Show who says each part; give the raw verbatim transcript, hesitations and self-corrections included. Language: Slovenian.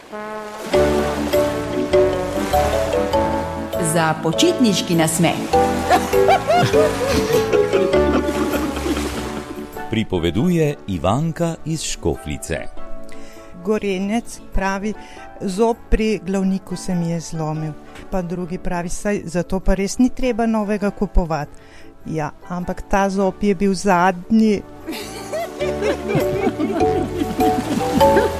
Speaker 1: Za počitniški nasmeh.
Speaker 2: Pripoveduje Ivanka iz Škofljice.
Speaker 3: Gorenec pravi, zob pri glavniku se mi je zlomil. Pa drugi pravi, saj zato pa res ni treba novega kupovati. Ja, ampak ta zob je bil zadnji.